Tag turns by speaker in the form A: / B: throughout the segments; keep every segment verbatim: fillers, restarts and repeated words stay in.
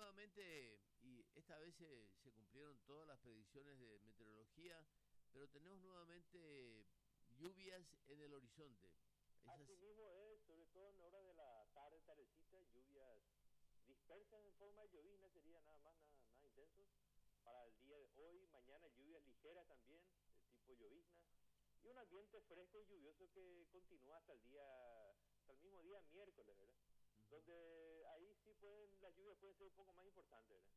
A: nuevamente, y esta vez se, se cumplieron todas las predicciones de meteorología, pero tenemos nuevamente lluvias en el horizonte.
B: Así
A: Esas,
B: mismo es, sobre todo en horas de la tarde, tardecita, lluvias dispersas en forma de llovizna, sería nada más, nada, nada intensos. Para el día de hoy, mañana lluvias ligeras también, de tipo llovizna, y un ambiente fresco y lluvioso que continúa hasta el día, hasta el mismo día miércoles, ¿verdad? Uh-huh. Donde ahí sí pueden, las lluvias pueden ser un poco más importantes, ¿verdad?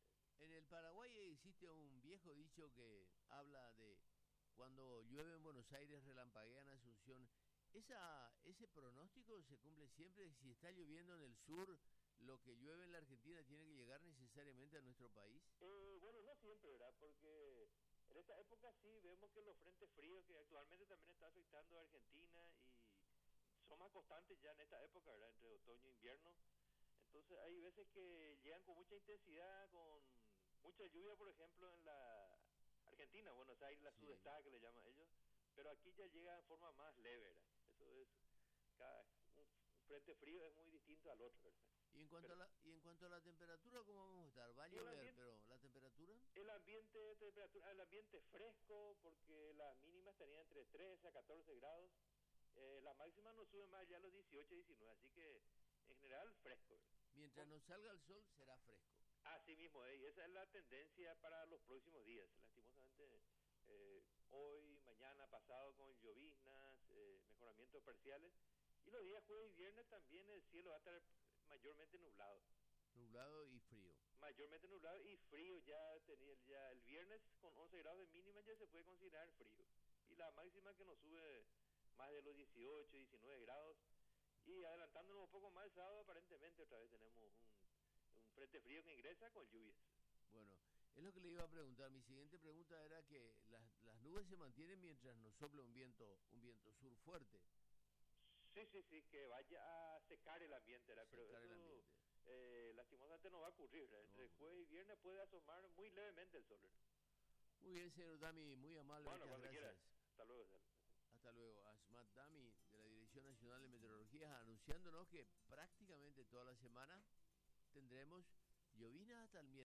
A: En el Paraguay existe un viejo dicho que habla de cuando llueve en Buenos Aires relampaguea en Asunción. Esa, ¿Ese pronóstico se cumple siempre? Si está lloviendo en el sur, lo que llueve en la Argentina tiene que llegar necesariamente a nuestro país.
B: Eh, bueno, no siempre, ¿verdad? Porque en esta época sí vemos que los frentes fríos que actualmente también está afectando a Argentina y son más constantes ya en esta época, ¿verdad? Entre otoño e invierno. Entonces hay veces que llegan con mucha intensidad, con mucha lluvia, por ejemplo, en la Argentina, Buenos Aires, la
A: Sí.
B: sudestada que le llaman ellos, pero aquí ya llega en forma más leve, ¿verdad? Eso es, cada un frente frío es muy distinto al otro, ¿verdad?
A: Y en cuanto
B: pero,
A: a la y en cuanto a la temperatura, ¿cómo vamos a estar? Va a llover, ambiente, pero ¿la temperatura?
B: El ambiente de temperatura, el ambiente fresco, porque las mínimas estarían entre trece a catorce grados, eh, la máxima no sube más allá a los dieciocho, diecinueve, así que en general fresco, ¿verdad?
A: Mientras Por... no salga el sol será fresco.
B: Así mismo, eh, y esa es la tendencia para los próximos días. Lastimosamente, eh, hoy, mañana, pasado con lloviznas, eh, mejoramientos parciales, y los días jueves y viernes también el cielo va a estar mayormente nublado.
A: Nublado y frío.
B: Mayormente nublado y frío, ya, tenía, ya el viernes con once grados de mínima ya se puede considerar frío. Y la máxima que nos sube más de los dieciocho, diecinueve grados. Y adelantándonos un poco más el sábado, aparentemente otra vez tenemos un, un frente frío que ingresa con lluvias.
A: Bueno, es lo que le iba a preguntar. Mi siguiente pregunta era que las, las nubes se mantienen mientras nos sopla un viento, un viento sur fuerte.
B: Sí, sí, sí, que vaya a secar el ambiente, ¿verdad?
A: Secar
B: Pero eso,
A: el ambiente.
B: Eh, lastimosamente no va a ocurrir, ¿verdad? Entre
A: no,
B: jueves y viernes puede asomar muy levemente el sol, ¿verdad?
A: Muy bien, señor Dami, muy amable,
B: bueno,
A: muchas gracias.
B: Quieras. Hasta luego.
A: Hasta luego. Asmat Dami, de la Dirección Nacional de Meteorología, anunciándonos que prácticamente toda la semana tendremos lloviznas hasta el miércoles.